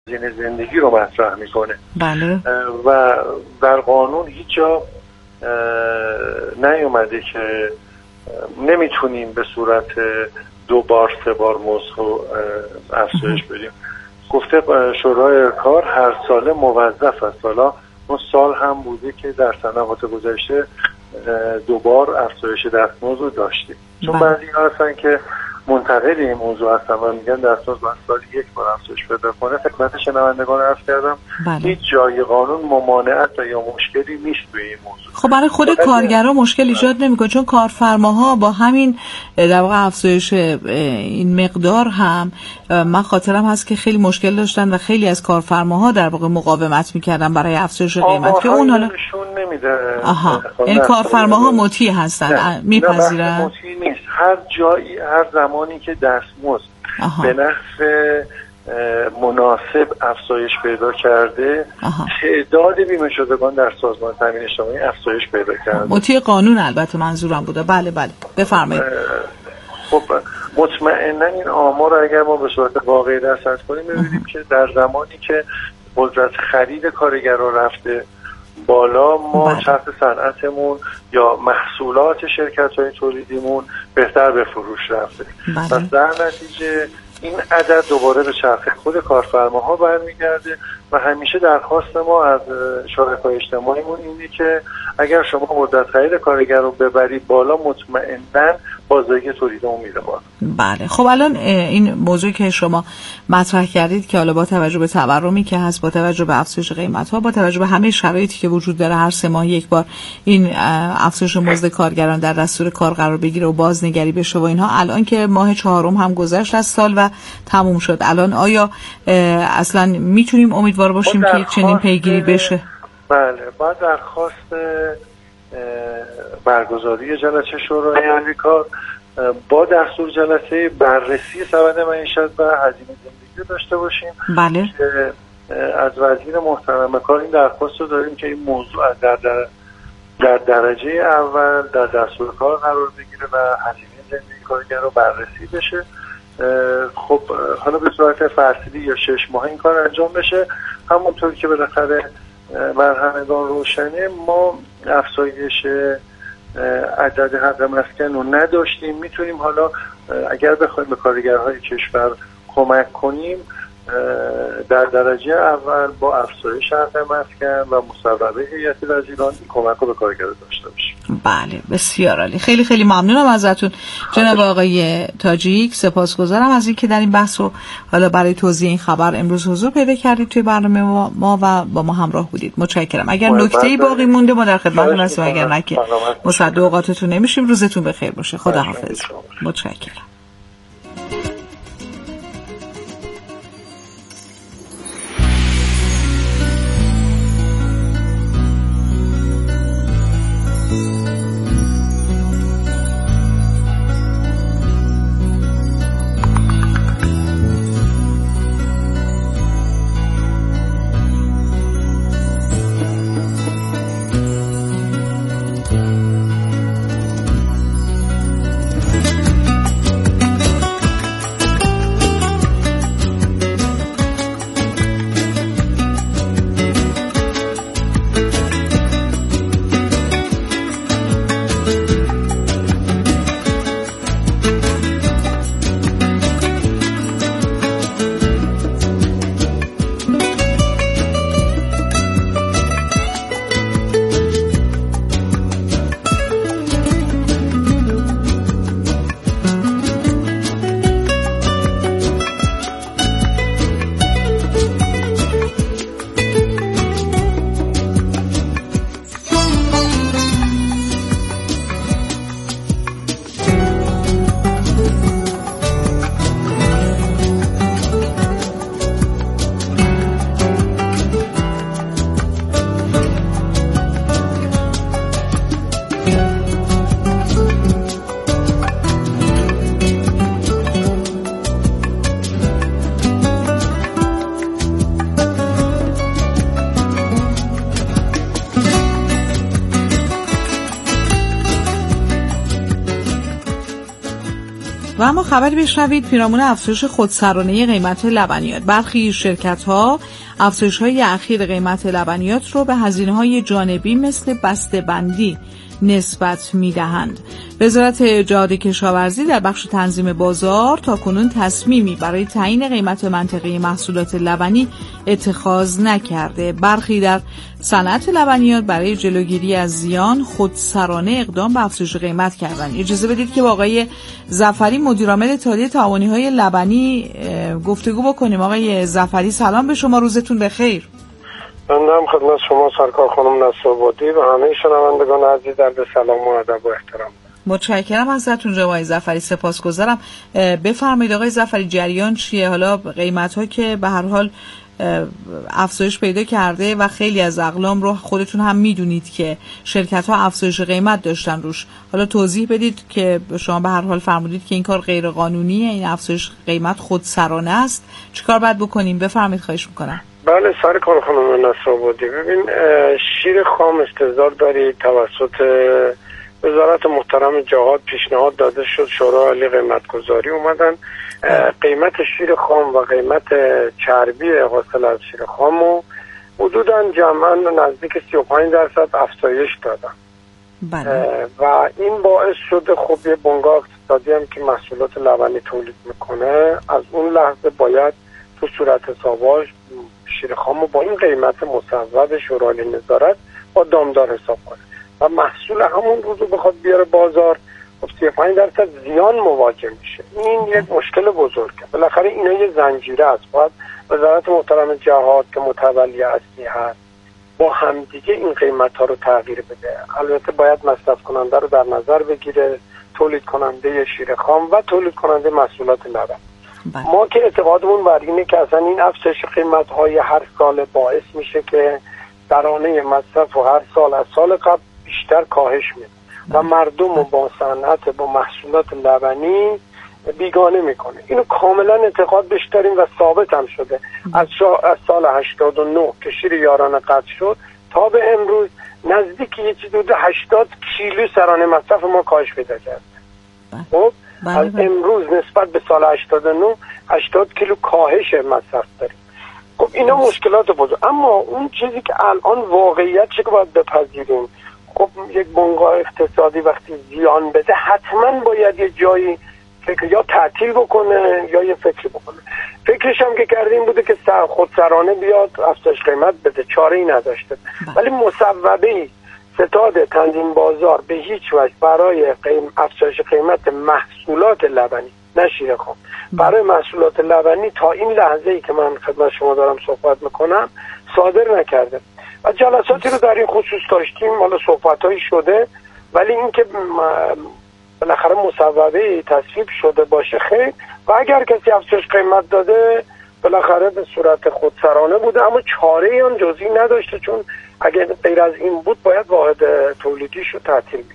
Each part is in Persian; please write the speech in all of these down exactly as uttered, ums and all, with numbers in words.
هزینه زندگی رو مطرح میکنه. بله. و در قانون هیچ جا نیومده که نمیتونیم به صورت دو بار سه بار مزد افزایش بدیم. گفته شورای کار هر ساله موظف است. حالا اون سال هم بوده که در سنوات گذشته دوبار افزایش دستمزد رو داشتیم. چون بعضی ها هستن که منتقد این موضوع هستن و میگن دستمزد باید سال یک بار افزایش پیدا کنه. خدمت شنوندگان عرض کردم بله. هیچ جای قانون ممانعت یا مشکلی نیست توی این موضوع. خب برای خود کارگرها مشکل ایجاد نمیکنه، چون کارفرماها با همین در واقع افزایش این مقدار هم من خاطرم هست که خیلی مشکل داشتن و خیلی از کارفرماها در واقع مقاومت میکردن برای افزایش قیمت که اون حالا نمیده. آها، این کارفرماها مطیع هستن، میپذیرن؟ مطیع نیست. هر جایی هر زمانی که دستمزد به نحو مناسب افزایش پیدا کرده، تعداد بیمه شدگان در سازمان تامین اجتماعی افزایش پیدا کرده. مطیع قانون البته منظورم بوده. بله بله بفرمایید. خب مطمئنا این آمار اگر ما به صورت واقعی رصد کنیم می‌بینیم که در زمانی که قدرت خرید کارگران رفته بالا، ما شرط صنعتمون یا محصولات شرکت‌های تولیدیمون بهتر به فروش رفته. پس در نتیجه این عدد دوباره به چرخه خود کارفرماها برمیگرده و همیشه درخواست ما از شرکای اجتماعیمون اینه که اگر شما مدت خرید کارگر رو ببری بالا، مطمئناً بازدهی تولیدمون میره بالا. بله. خب الان این موضوعی که شما مطرح کردید که حالا با توجه به تورمی که هست، با توجه به افزایش قیمت‌ها، با توجه به همه شرایطی که وجود داره، هر سه ماه یک بار این افزایش مزد کارگران در دستور کار قرار بگیره و بازنگری بشه و اینها، الان که ماه چهارم هم گذشت از سال و تموم شد، الان آیا اصلا میتونیم امیدوار باشیم که چنین پیگیری بشه؟ بله، بعد درخواست برگزاری جلسه شورای امریکا با دستور جلسه بررسی سبد معیشت و هزینه زندگی داشته باشیم. بله. که از وزیر محترم کار این درخواست رو داریم که این موضوع در در, در درجه اول در دستور کار قرار بگیره و هزینه زندگی کارگر رو بررسی بشه. خب حالا به صورت فصلی یا شش ماه این کار انجام بشه. همونطور که بالاخره بر همگان روشنه، ما افزایش عدد حق مسکن رو نداشتیم. میتونیم حالا اگر بخوایم به کارگرهای کشور کمک کنیم، در درجه اول با افزایش حق مسکن و مصوبه هیئت وزیران این کمک رو به کارگر داشته باشیم. بله، بسیار عالی. خیلی خیلی ممنونم ازتون جناب آقای تاجیک. سپاسگزارم از اینکه در این بحث رو حالا برای توضیح این خبر امروز حضور پیدا کردید توی برنامه ما و با ما همراه بودید. متشکرم. اگر نکته‌ای باقی مونده ما در خدمتتون هستیم، اگر نه که مصدق اوقاتتون نمیشیم. روزتون بخیر باشه. خداحافظ. متشکرم. و اما خبری بشنوید پیرامون افزایش خودسرانه قیمت لبنیات. برخی شرکت‌ها افزایش‌های اخیر قیمت لبنیات رو به هزینه‌های جانبی مثل بسته‌بندی نسبت می‌دهند. وزارت جهاد کشاورزی در بخش تنظیم بازار تاکنون تصمیمی برای تعیین قیمت منطقی محصولات لبنی اتخاذ نکرده. برخی در صنعت لبنیات برای جلوگیری از زیان خودسرانه اقدام به افزایش قیمت کردند. اجازه بدید که با آقای ظفری مدیرعامل اتحادیه تعاونی‌های لبنی گفتگو بکنیم. آقای ظفری سلام به شما، روزتون بخیر. بنده خدمت شما سرکار خانم نصرآبادی و همه شنوندگان عزیز در سلام و ادب و احترام. متشکرم ازتون جناب آقای ظفری، سپاسگزارم. بفرمایید آقای ظفری جریان چیه؟ حالا قیمت‌ها که به هر حال افزایش پیدا کرده و خیلی از اقلام رو خودتون هم میدونید که شرکت‌ها افزایش قیمت داشتن روش. حالا توضیح بدید که شما به هر حال فرمودید که این کار غیر قانونیه، این افزایش قیمت خودسرانه است. چیکار باید بکنیم؟ بفرمایید خواهش می‌کنم. بله سرکار خانم نصرآبادی، ببین شیر خام استحضار داری توسط وزارت محترم جهاد پیشنهاد داده شد، شورای عالی قیمت گذاری اومدن قیمت شیر خام و قیمت چربی حاصل از شیر خامو حدوداً جمعاً نزدیک سی و پنج درصد افزایش دادن. بله. و این باعث شده خب یه بنگاه اقتصادی هم که محصولات لبنی تولید میکنه از اون لحظه باید تو صورت حساباش شیر خامو با این قیمت مصوب شورای عالی نظارت با دامدار حساب کنه و محصول همون روزو بخواد بیاره بازار سی و پنج درصد زیان مواجه میشه. این یک مشکل بزرگه. بالاخره اینا یه زنجیره است. باید وزارت محترم جهاد که متولی اصلی هست با همدیگه این قیمت ها رو تغییر بده. البته باید مصرف کننده رو در نظر بگیره، تولید کننده شیر خام و تولید کننده محصولات لبن. ما که اعتقادمون بر اینه که اصلا این افزایش قیمت های هر سال باعث میشه که درانه مصرف و هر سال از سال قبل بیشتر کاهش میده و مردم رو با صنعت با محصولات لبنی بیگانه میکنه. اینو کاملا اعتقاد بهش داریم و ثابت هم شده. از, از سال هشتاد و نه که شیر یارانه قطع شد تا به امروز نزدیک یه چیز حدود هشتاد کیلو سرانه مصرف ما کاهش پیدا کرده. خب از امروز نسبت به سال هشتاد و نه هشتاد کیلو کاهش مصرف داریم. خب اینا مشکلات بزرگ. اما اون چیزی که الان واقعیت چه که باید بپذیریم، خب یک بنگاه اقتصادی وقتی زیان بده حتما باید یه جایی فکر یا تعطیل بکنه یا یه فکر بکنه. فکرش هم که کردیم بوده که خودسرانه بیاد افزایش قیمت بده، چاره ای نداشته. ولی مصوبه ستاد تنظیم بازار به هیچ وجه برای قیم افزایش قیمت محصولات لبنی نه شیر خام برای محصولات لبنی تا این لحظه ای که من خدمت شما دارم صحبت میکنم صادر نکرده و جلساتی رو در این خصوص داشتیم. حالا صحبتایی شده ولی اینکه بالاخره مصوبه تصویب شده باشه خیر، و اگر کسی افزایش قیمت داده بالاخره به صورت خودسرانه بوده، اما چاره ای هم جزئی نداشته، چون اگر غیر از این بود باید واحد تولیدیش رو تعطیل میکرد.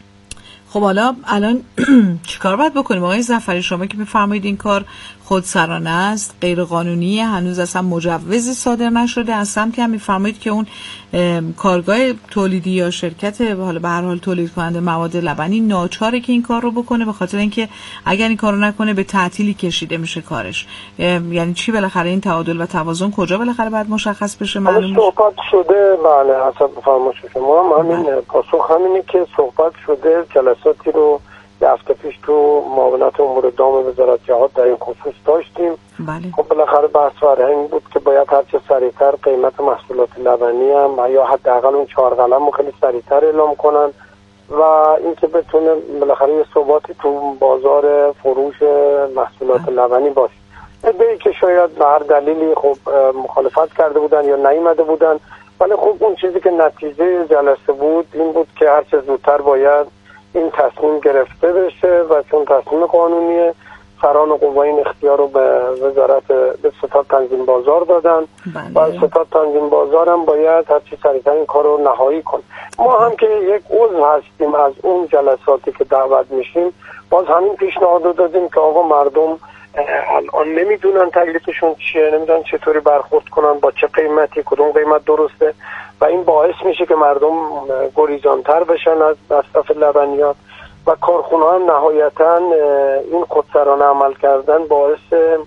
خب حالا الان چیکار باید بکنیم آقای ظفری؟ شما که بفرمایید این کار خودسرانه است، غیر قانونیه، هنوز اصلا مجوزی صادر نشده، از سمتی هم میفرمایید که اون کارگاه تولیدی یا شرکت حالا به هر حال تولید کننده مواد لبنی ناچاره که این کار رو بکنه، به خاطر اینکه اگر این کارو نکنه به تعطیلی کشیده میشه کارش. یعنی چی بالاخره این تعادل و توازن کجا بالاخره باید مشخص بشه؟ معلوم صحبت شده. بله حسب فرمایش شما همین پاسخ همینه که صحبت شده. جلساتی رو یه هفته پیش تو معاونت امور دام وزارت جهاد در این خصوص داشتیم. بله. خب بالاخره بحث فرهنگ بود که باید هر چه سریعتر قیمت محصولات لبنی هم یا حداقل اون چهار قلم رو خیلی سریعتر اعلام کنن و اینکه بتونه بالاخره یه ثباتی تو بازار فروش محصولات بله. لبنی باشه. ادعی که شاید به هر دلیلی خب مخالفت کرده بودن یا نیامده بودن، ولی خب اون چیزی که نتیجه جلسه بود این بود که هر چه زودتر باید این تصمیم گرفته بشه و چون تصمیم قانونیه سران قوای این اختیار رو به وزارت به ستاد تنظیم بازار دادن و ستاد تنظیم بازار هم باید هرچی سریعتر این کار رو نهایی کنه. ما هم که یک عضو هستیم از اون جلساتی که دعوت میشیم باز همین پیشنهاد رو دادیم که آقا مردم الان نمیدونن تکلیفشون چیه، نمیدونن چطوری برخورد کنن با چه قیمتی، کدوم قیمت درسته و این باعث میشه که مردم گریزانتر بشن از مصرف لبنیات و کارخونه هم نهایتا این خودسرانه عمل کردن باعث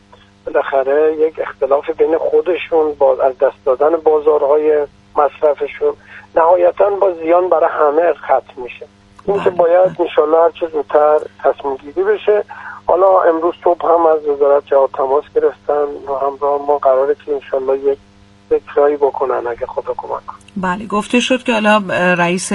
بالاخره یک اختلاف بین خودشون با از دست دادن بازارهای مصرفشون نهایتا با زیان برای همه ختم میشه. این که باید انشالله هر چه زودتر تصمیم گیری بشه. حالا امروز صبح هم از وزارت جواب تماس گرفتن و همراه ما قراره که انشالله یک ذکرایی بکنن اگه خدا کمک کنه. بله، گفته شد که حالا رئیس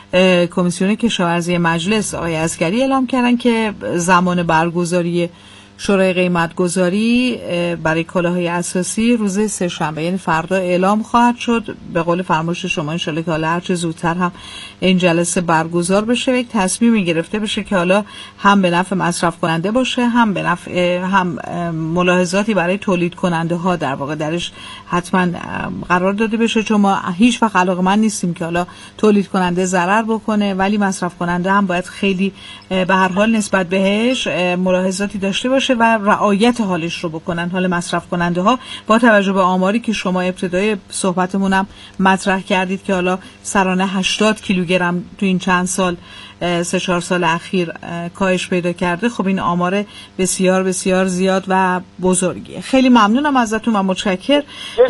کمیسیون کشاورزی مجلس آقای عسگری اعلام کردن که زمان برگزاری شورای قیمتگذاری برای کالاهای اساسی روز سه‌شنبه یعنی فردا اعلام خواهد شد. به قول فرمایش شما انشالله که حالا هر چه زودتر هم این جلسه برگزار بشه و یک تصمیمی گرفته بشه که حالا هم به نفع مصرف کننده باشه، هم به نفع هم ملاحظاتی برای تولید کننده ها در واقع درش حتما قرار داده بشه، چون ما هیچ وقت علاقه‌مند نیستیم که حالا تولید کننده ضرر بکنه، ولی مصرف کننده هم باید خیلی به هر حال نسبت بهش ملاحظاتی داشته باشه و رعایت حالش رو بکنن، حال مصرف کننده ها، با توجه به آماری که شما ابتدای صحبتمونم مطرح کردید که حالا سرانه هشتاد کیلوگرم تو این چند سال سه چهار سال اخیر کاهش پیدا کرده. خب این آمار بسیار بسیار زیاد و بزرگیه. خیلی ممنونم ازتون و متشکر.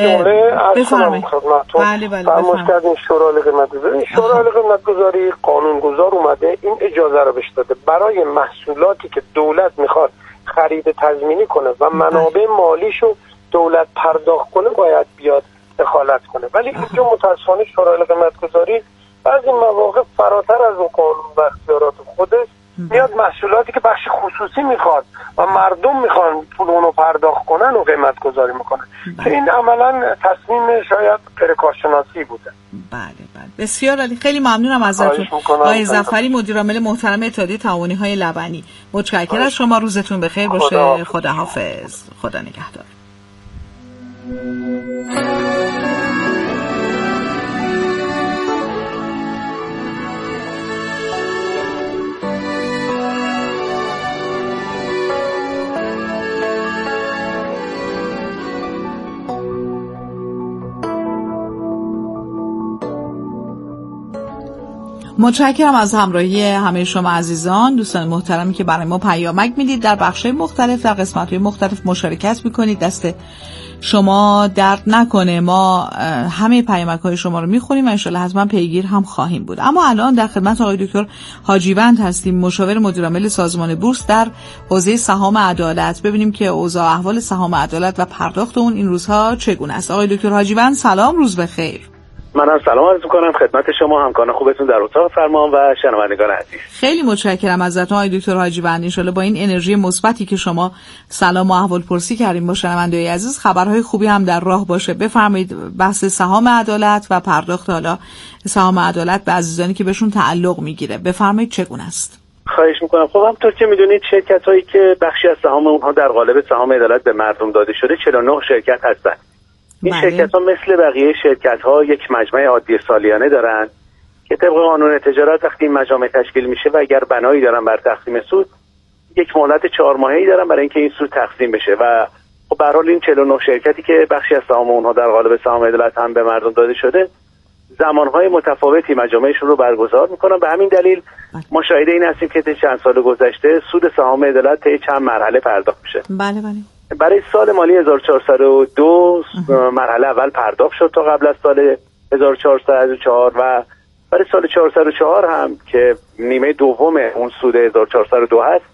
بفرمایید. بله بله فرمایش کردین شورای قیمتگذاری. شورای قیمتگذاری قانونگذار اومده این اجازه رو بهش داده برای محصولاتی که دولت میخواد خرید تضمینی کنه و منابع مالیشو دولت پرداخت کنه باید بیاد دخالت کنه، ولی اینجا متاسفانه شورای قیمتگذاری بعضی مواقع فراتر از اون قانون و اختیارات خودش میاد محصولاتی که بخش خصوصی میخواد و مردم میخوان پول اونو پرداخت کنن و قیمت گذاری میکنن که این عملا تصمیم شاید غیر کارشناسی بوده. بله بله بسیار عالی. خیلی ممنونم ازتون آقای ظفری، مدیر عامل محترم اتحادیه تعاونی های لبنی. متشکرم از شما. روزتون بخیر باشه. خداحافظ. خدا نگهدار. متشکرم از همراهی همه شما عزیزان، دوستان محترمی که برای ما پیامک میدید، در بخش‌های مختلف در قسمت‌های مختلف مشارکت میکنید. دست شما درد نکنه، ما همه پیامک‌های شما رو میخونیم و انشالله حتما پیگیر هم خواهیم بود. اما الان در خدمت آقای دکتر حاجیوند هستیم، مشاور مدیر عامل سازمان بورس در حوزه سهام عدالت. ببینیم که اوضاع احوال سهام عدالت و پرداخت اون این روزها چگونه است. آقای دکتر حاجیوند سلام، روز بخیر. منم سلام عرض می‌کنم خدمت شما، همکاران خوبتون در اتاق فرمان و شنوندگان عزیز. خیلی متشکرم ازتون آقای دکتر حاجیوند. ان شاءالله با این انرژی مثبتی که شما سلام و احوالپرسی کردیم با شنونده‌های عزیز، خبرهای خوبی هم در راه باشه. بفرمایید بحث سهام عدالت و پرداخت حالا سهام عدالت به عزیزانی که بهشون تعلق میگیره، بفرمایید چگونه است؟ خواهش می‌کنم. خب همونطور که می‌دونید شرکت‌هایی که بخشی از سهام اونها در قالب سهام عدالت به مردم داده شده چهل و نه شرکت هستند. این بله. شرکت ها مثل بقیه شرکت ها یک مجمع عادی سالیانه دارن که طبق قانون تجارت وقتی این مجامع تشکیل میشه و اگر بنایی دارن بر تقسیم سود، یک مهلت چهار ماهه‌ای دارن برای اینکه این سود تقسیم بشه و خب به هر حال این چهل و نه شرکتی که بخشی از سهام اونها در قالب سهام عدالت هم به مردم داده شده زمانهای متفاوتی مجامعشون رو برگزار میکنن. به همین دلیل ما شاهد این هستیم که طی چند سال گذشته سود سهام عدالت طی چند مرحله پرداخت میشه. بله بله. برای سال مالی هزار و چهارصد و دو مرحله اول پرداخت شد تا قبل از سال هزار و چهارصد و چهار و برای سال چهارصد و چهار هم که نیمه دوم اون سود هزار و چهارصد و دو هست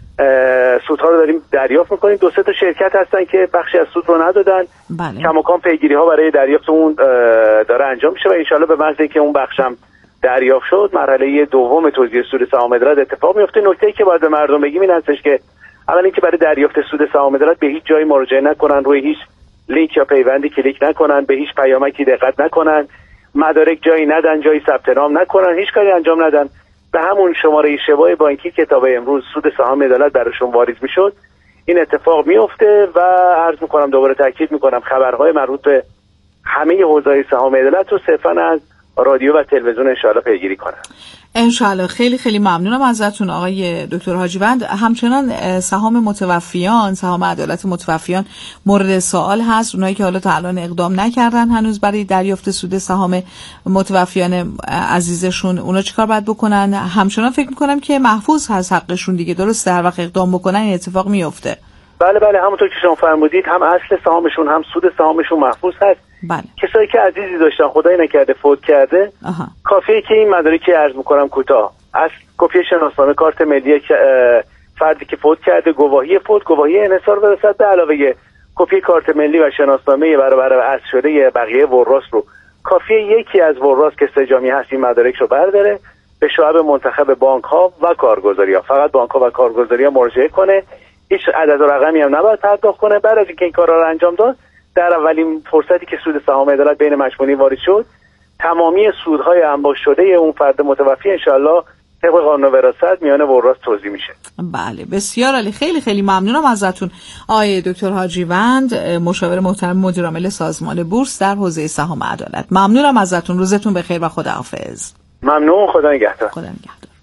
سودها رو داریم دریافت میکنیم. دو سه تا شرکت هستن که بخشی از سود رو ندادن. بله. کماکان پیگیری ها برای دریافت اون داره انجام میشه و انشالله به محض اینکه اون بخشم دریافت شد مرحله دوم توزیع سود سهام عدالت اتفاق میفته. نکته‌ای که باید به مردم بگیم این هستش که اولا اینکه برای دریافت سود سهام عدالت به هیچ جایی مراجعه نکنن، روی هیچ لینک یا پیوندی کلیک نکنن، به هیچ پیامکی دقت نکنن، مدارک جایی ندن، جایی ثبت نام نکنن، هیچ کاری انجام ندن. به همون شماره شبای بانکی که تا به امروز سود سهام عدالت براشون واریز میشد این اتفاق میفته و عرض میکنم دوباره تاکید میکنم خبرهای مربوط به همه حوزه‌های سهام عدالت رو صرفا از رادیو و تلویزیون انشاءالله پیگیری کنن. انشاءالله. خیلی خیلی ممنونم ازتون آقای دکتر حاجیوند. همچنان سهام متوفیان، سهام عدالت متوفیان مورد سوال هست. اونایی که حالا تا الان اقدام نکردن هنوز برای دریافت سود سهام متوفیان عزیزشون، اونا چیکار باید بکنن؟ همچنان فکر میکنم که محفوظ هست حقشون دیگه، درسته؟ هر وقت اقدام بکنن این اتفاق میفته. بله بله، همونطور که شما فرمودید، هم اصل سهامشون هم سود سهامشون محفوظ هست. بله. کسایی که عزیزی داشتن خدای نکرده فوت کرده، آها. کافیه که این مدارکی عرض میکنم کوتاه، از کپی شناسنامه کارت ملی فردی که فوت کرده، گواهی فوت، گواهی انحصار برسد، به علاوه کپی کارت ملی و شناسنامه برابر اصل شده بقیه وراث رو، کافیه یکی از وراث که سه‌جامی هست این مدارک رو برداره به شعب منتخب بانک ها و کارگزاری ها، فقط بانک ها و کارگزاری ها مراجعه کنه، هیچ عدد و رقمی هم نباید پرداخت کنه. بعد از اینکه این کارا رو انجام داد، در اولین فرصتی که سود سهام عدالت بین مجموعی وارد شد، تمامی سودهای انباشته شده اون فرد متوفی انشالله طبق قانون وراثت میان وراث توزیع میشه. بله بسیار عالی. خیلی خیلی ممنونم ازتون آقای دکتر حاجیوند، مشاور محترم مدیر عامل سازمان بورس در حوزه سهام عدالت. ممنونم ازتون، روزتون بخیر و خداحافظ. ممنون، خدا نگهدار. خدا نگهدار.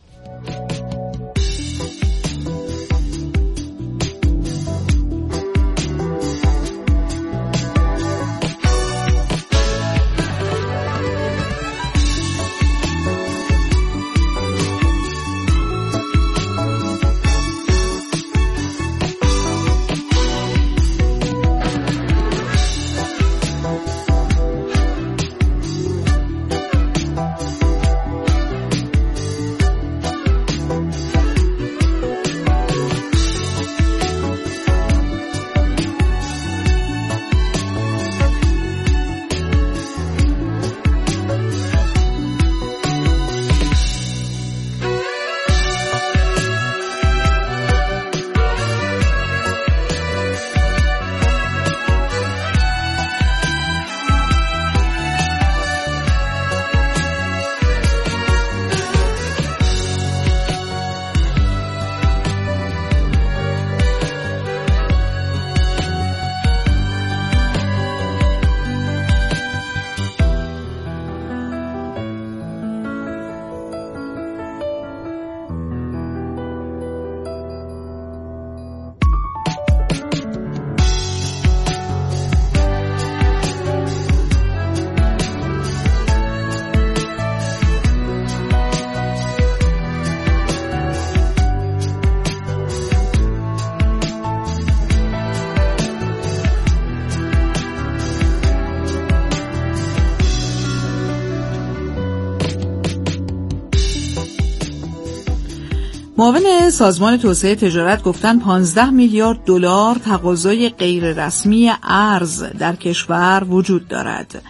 معاون سازمان توسعه تجارت گفتن پانزده میلیارد دلار تقاضای غیر رسمی ارز در کشور وجود دارد.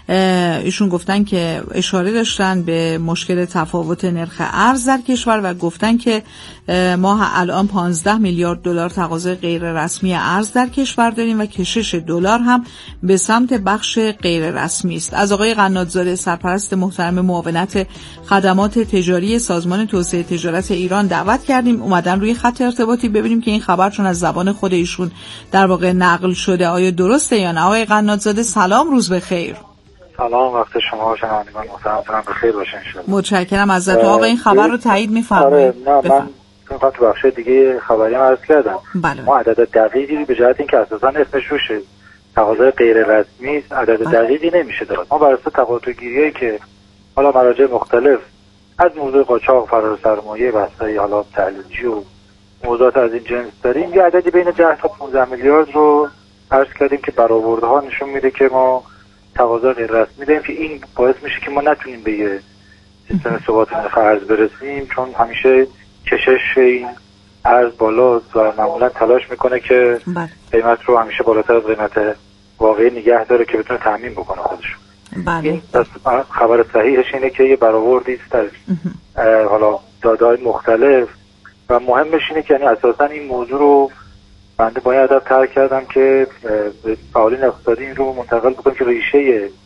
ایشون گفتن که اشاره داشتن به مشکل تفاوت نرخ ارز در کشور و گفتن که ما الان پانزده میلیارد دلار تقاضای غیر رسمی ارز در کشور داریم و کشش دلار هم به سمت بخش غیر رسمی است. از آقای قنات‌زاده سرپرست محترم معاونت خدمات تجاری سازمان توسعه تجارت ایران دعوت کردیم اومدن روی خط ارتباطی ببینیم که این خبر چون از زبان خود ایشون در واقع نقل شده آیا درسته یا نه. آقای قنات‌زاده سلام، روز بخیر. سلام، وقت شما شنوندگان محترم بخیر باشه ان شاء الله. متشکرم ازت. آقا این خبر رو تایید می‌فرمایید؟ آره نه من فقط تو بخش دیگه خبری هم عرض کردم. بله. ما عدد دقیقی به جهت اینکه اساسا اسمش روشه تقاضای غیر رسمی است، عدد بله. دقیقی نمیشه داد. ما بر اساس تقاضاگیریایی که حالا مراجع مختلف از موضوع قاچاق، فرار سرمایه، بحث‌های حالا تحلیلی و موضوعات از این جنس داریم، یه عددی بین ده تا پانزده میلیارد رو عرض کردیم که برآورده‌ها نشون میده که ما تقاضا غیر رسمی داریم که این باعث میشه که ما نتونیم به یه سیستم ثبات نرخ ارز برسیم، چون همیشه کشش این ارز بالاست و معمولا تلاش میکنه که بله. قیمت رو همیشه بالاتر از قیمت واقعی نگه داره که بتونه تامین بکنه خودش. بله. این خبر صحیحش اینه که یه برآوردی است از حالا داده‌های مختلف و مهمش اینه که یعنی اساسا این موضوع رو بنده باید ادب ترک کردم که فعالین اقتصادی این رو منتقل بکنم که ریشه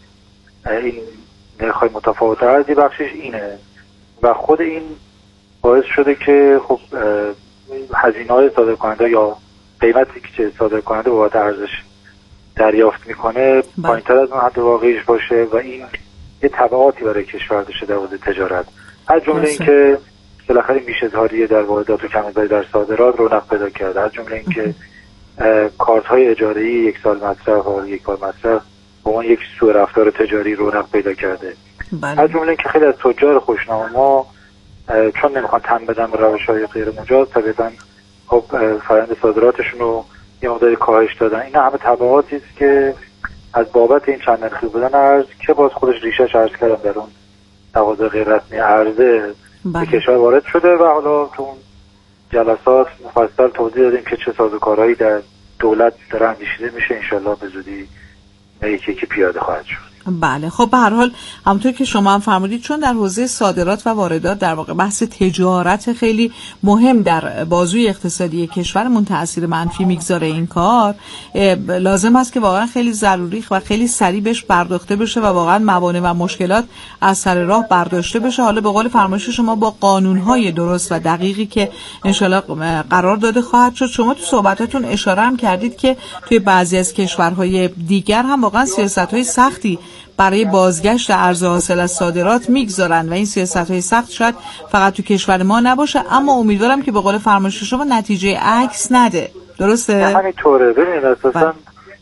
این نرخ‌های متفاوت ارزی بخشش اینه و خود این باعث شده که خب هزینه‌های صادرکننده یا قیمتی که صادرکننده بابت ارزش دریافت میکنه پایین‌تر از اون حد واقعیش باشه و این یه تبعاتی برای کشور داشته در حوزه تجارت، از جمله اینکه بالاخره میشه‌زاری در واردات و کم‌زایی در صادرات رونق پیدا کرده، از جمله اینکه کارت‌های اجاره‌ای یک سال مصرف و یک بار مصرف به عنوان یک سوء رفتار تجاری رونق پیدا کرده. بله. از جمله اینکه خیلی از تجار خوشنام ما چون نمیخوان تن بدن به روش‌های غیر مجاز، طبعاً خب فرآیند صادراتشون رو یه مقداری کاهش دادن. این همه تبعاتی است که از بابت این چند نرخی بودن ارز که باز خودش ریشه‌اش عرض کردم در اون تقاضای غیر رسمی ارزه به کشور وارد شده و حالا تو اون جلسات مفصل توضیح دادیم که چه سازوکارهایی در دولت داره اندیشیده میشه، انشالله به زودی یکی یکی پیاده خواهد شد. بله خب به هر حال همونطور که شما هم فرمودید چون در حوزه صادرات و واردات در واقع بحث تجارت خیلی مهم در بازوی اقتصادی کشورمون تأثیر منفی میگذاره این کار، لازم است که واقعا خیلی ضروری و خیلی سریع بهش پرداخته بشه و واقعا موانع و مشکلات از سر راه برداشته بشه. حالا به قول فرمایش شما با قانون‌های درست و دقیقی که انشالله قرار داده خواهد شد. شما تو صحبتاتون اشاره هم کردید که توی بعضی از کشورهای دیگر هم واقعا سیاست‌های سختی برای بازگشت ارز حاصل از صادرات میگذارن و این سیاست‌های سخت شاید فقط تو کشور ما نباشه، اما امیدوارم که به قول فرمایش شما نتیجه عکس نده. درسته؟ همینطوره. ببینید اساساً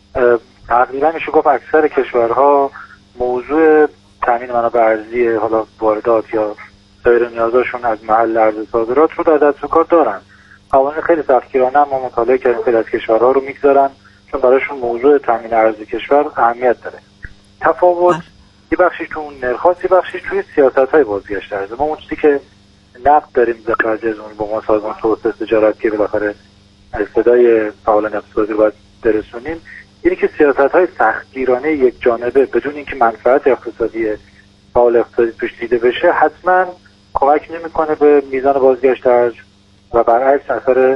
تقریبا میشه گفت اکثر کشورها موضوع تامین منابع ارزی حالا واردات یا سایر نیازاشون از محل ارز صادرات رو در دست و کار دارن. قوانین خیلی سختگیرانه ما مطالعه کردیم خیلی از کشورها رو میگذارن چون براشون موضوع تامین ارزی کشور اهمیت داره. تفاوت یه بخشیش تو اون نرخ‌هاست، یه بخشیش توی سیاست‌های بازگشت ارز. ما اون چیزی که نقد داریم در بعضی از اون با ما سازمان توسعه تجارت که بالاخره صدای فعالان اقتصادی رو باید برسونیم، اینی که سیاست‌های سختگیرانه یک جانبه بدون اینکه منفعت اقتصادی فعال اقتصادی توش دیده بشه حتما کمک نمی‌کنه به میزان بازگشت ارز و برعکس اثر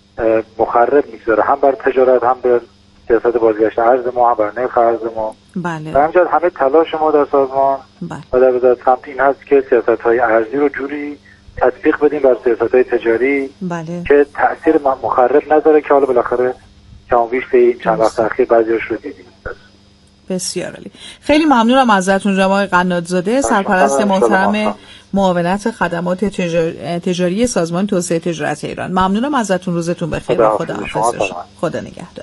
مخرب می‌گذاره هم بر تجارت هم بر سیاست بازگشت ارز ما، هم بر نرخ ارز ما. بله. و همچنین همه تلاش ما در سازمان بله. و در وزارت سمت این هست که سیاست‌های ارزی رو جوری تطبیق بدیم بر سیاست‌های تجاری بله. که تأثیر مخرب نداره که حالا بالاخره کمابیش به این چند وقت اخیر بعضی‌هاش رو دیدیم. بسیار عالی. خیلی ممنونم ازتون جناب آقای قنات‌زاده، سرپرست محترم معاونت خدمات تجاری سازمان توسعه تجارت ایران. ممنونم ازتون، روزتون بخیر و خدا حافظ. خدا نگهدار.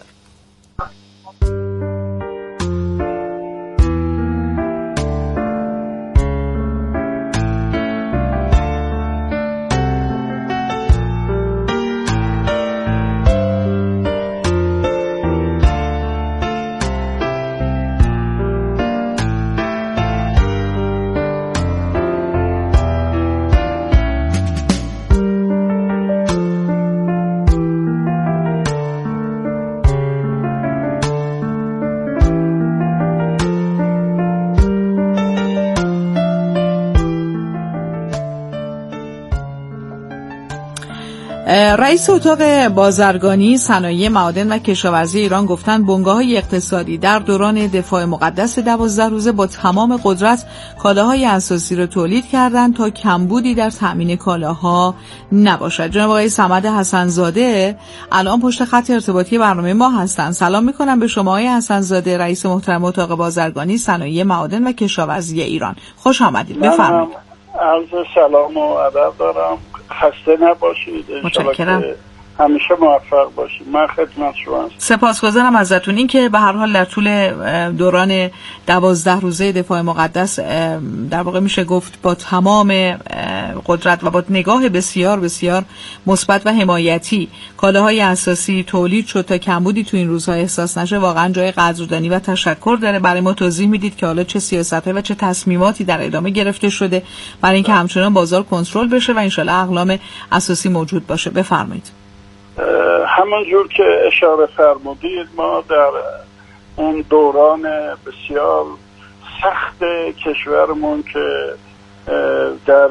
رئیس اتاق بازرگانی، صنایع، معادن و کشاورزی ایران گفتند بنگاه‌های اقتصادی در دوران دفاع مقدس دوازده روزه با تمام قدرت کالاهای اساسی را تولید کردند تا کمبودی در تأمین کالاها نباشد. جناب آقای صمد حسن‌زاده الان پشت خط ارتباطی برنامه ما هستند. سلام می‌کنم به شما آقای حسن‌زاده، رئیس محترم اتاق بازرگانی، صنایع، معادن و کشاورزی ایران. خوش آمدید. بفرمایید. عرض سلام و ادب دارم. خسته نباشید. متشکرم. همیشه موفق باشید. من خدمت شما هستم. سپاسگزارم ازتون. این که به هر حال در طول دوران دوازده روزه دفاع مقدس در واقع میشه گفت با تمام قدرت و با نگاه بسیار بسیار مثبت و حمایتی کالاهای اساسی تولید شد تا کمبودی تو این روزها احساس نشه، واقعا جای قدردانی و تشکر داره. برای ما توضیح میدید که حالا چه سیاست‌ها و چه تصمیماتی در ادامه گرفته شده برای اینکه همچنان بازار کنترل بشه و انشالله اقلام اساسی موجود باشه. بفرمایید. همونجور که اشاره فرمودید ما در اون دوران بسیار سخت کشورمون که در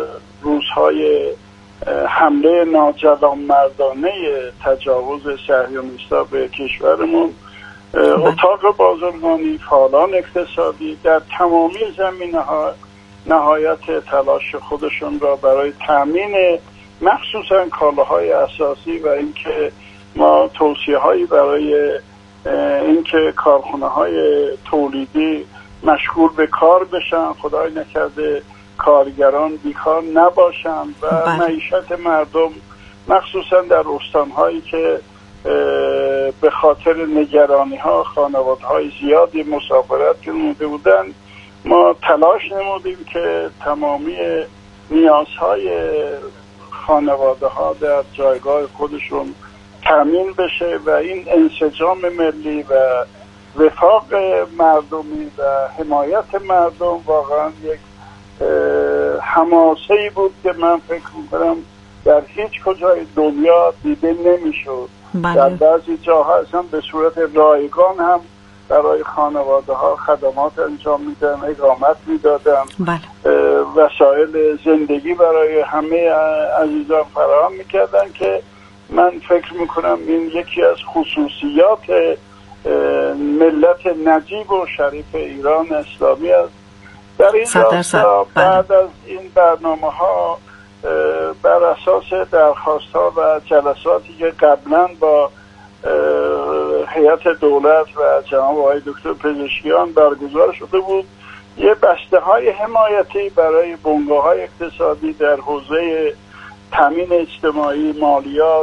روزهای حمله ناجوانمردانه تجاوز صهیونیست‌ها به کشورمون، اتاق بازرگانی، فعالان اقتصادی در تمامی زمینه‌ها نهایت تلاش خودشون را برای تامین مخصوصا کالاهای اساسی و اینکه ما توصیه هایی برای اینکه کارخانه های تولیدی مشغول به کار بشن، خدای نکرده کارگران بیکار نباشن و بله. معیشت مردم مخصوصا در استانهایی که به خاطر نگرانی ها خانواده های زیادی مسافرت کرده بودن، ما تلاش نمودیم که تمامی نیازهای خانواده ها در جایگاه خودشون تامین بشه و این انسجام ملی و وفاق مردمی و حمایت مردم واقعا یک حماسه‌ای بود که من فکر می‌کنم در هیچ کجای دنیا دیده نمی‌شد. در بعضی جاها اصلا به صورت رایگان هم برای خانواده ها خدمات انجام میدن، اقامت میدادن، وسایل زندگی برای همه عزیزان فراهم میکردن که من فکر میکنم این یکی از خصوصیات ملت نجیب و شریف ایران اسلامی است. در این راستا بعد از این برنامه ها بر اساس درخواست ها و جلساتی که قبلا با هیئت دولت و جناب آقای دکتر پزشکیان برگزار شده بود، یه بسته های حمایتی برای بنگاه های اقتصادی در حوزه تامین اجتماعی، مالیات،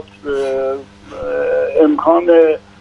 امکان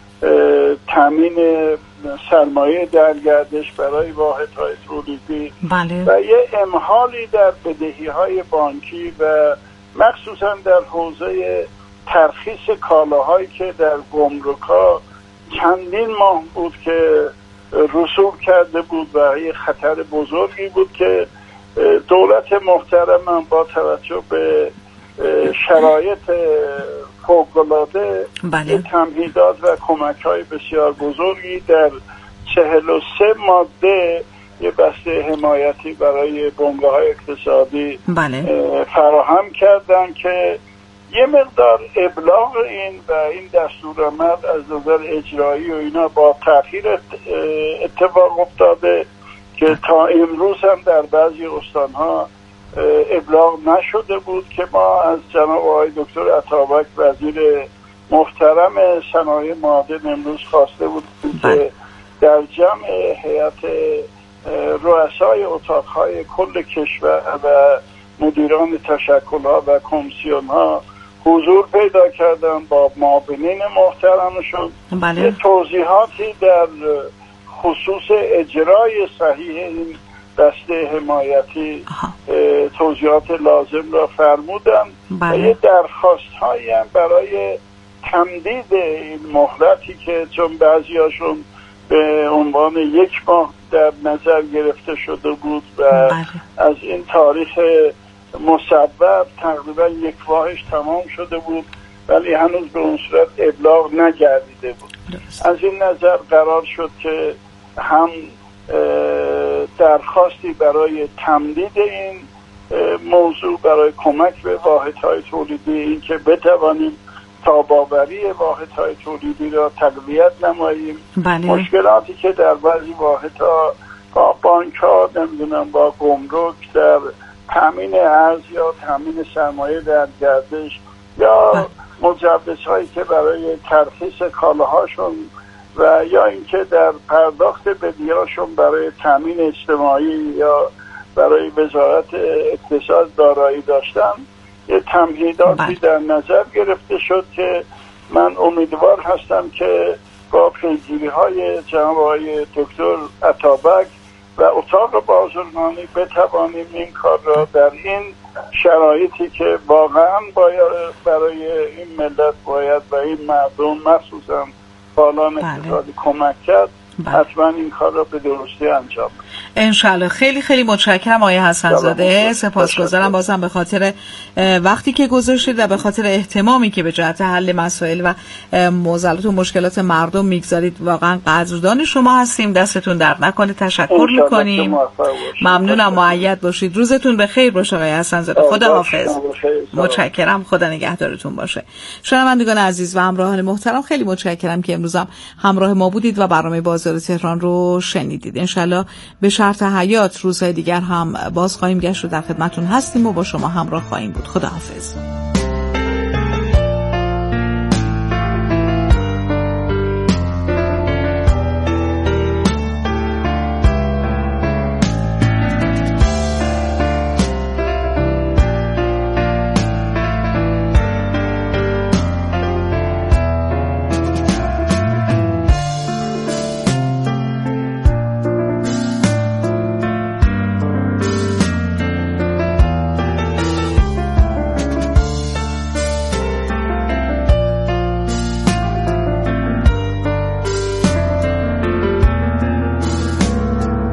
تامین سرمایه در گردش برای واحدهای تولیدی بله. و یه امهالی در بدهی های بانکی و مخصوصا در حوزه ترخیص کالاهایی که در گمرک‌ها چندین ماه بود که رسوب کرده بود و یه خطر بزرگی بود که دولت محترم با توجه به شرایط فوق‌العاده بله. تمهیدات و کمک‌های بسیار بزرگی در چهل و سه ماده یه بسته حمایتی برای بنگاه‌های اقتصادی بله. فراهم کردن که یه مقدار ابلاغ این و این دستورالعمل از نظر اجرایی و اینا با تأخیر اتفاق افتاده که تا امروز هم در بعضی استانها ابلاغ نشده بود که ما از جناب آقای دکتر عطابک وزیر محترم صنایع معادن امروز خواسته بود که در جمع هیئت رؤسای اتاقهای کل کشور و مدیران تشکل‌ها و کمیسیون‌ها حضور پیدا کردن با معاونین محترمشون بله. توضیحاتی در خصوص اجرای صحیح این دسته حمایتی توضیحات لازم را فرمودن بله. و یه درخواست هایی هم برای تمدید این مهلتی که چون بعضی هاشون به عنوان یک ماه در نظر گرفته شده بود و بله. از این تاریخ مصوب تقریبا یک ماهش تمام شده بود ولی هنوز به اون صورت ابلاغ نگردیده بود. درست. از این نظر قرار شد که هم درخواستی برای تمدید این موضوع برای کمک به واحدهای تولیدی، این که بتوانیم تاباوری واحدهای تولیدی را تقویت نماییم. بله. مشکلاتی که در بعضی واحدها با بانک ها نمیدونم با گمرک در تامین ارز یا تامین سرمایه در گردش یا مجوزهایی که برای ترخیص کالاهاشون و یا اینکه در پرداخت بدهیاشون برای تامین اجتماعی یا برای وزارت اقتصاد دارایی داشتن یه تمهیداتی در نظر گرفته شد که من امیدوار هستم که با پیگیری های جناب آقای دکتر عطابک و اتاق بازرگانی بتوانیم این کار را در این شرایطی که واقعا باید برای این ملت باید و این مردم مخصوصا بالان اقتصادی کمک کرد، حتما این کار را به درستی انجام بدیم. انشالله. خیلی خیلی متشکرم آقای حسن زاده، سپاسگزارم بازم به خاطر وقتی که گذاشتید و به خاطر اهتمامی که به جهت حل مسائل و معضلات و مشکلات مردم میگذارید. واقعا قدردان شما هستیم، دستتون درد نکنه. تشکر میکنیم. ممنونم، مؤید باشید. روزتون بخیر باشه آقای حسن زاده. خدا حافظ. متشکرم، خدا نگهدارتون باشه. شنوندگان عزیز و همراهان محترم، خیلی متشکرم که امروز هم همراه ما بودید و برنامه بازار تهران رو شنیدید. انشالله به شرط حیات روزهای دیگر هم باز خواهیم گشت و در خدمتون هستیم و با شما همراه خواهیم بود. خداحافظ.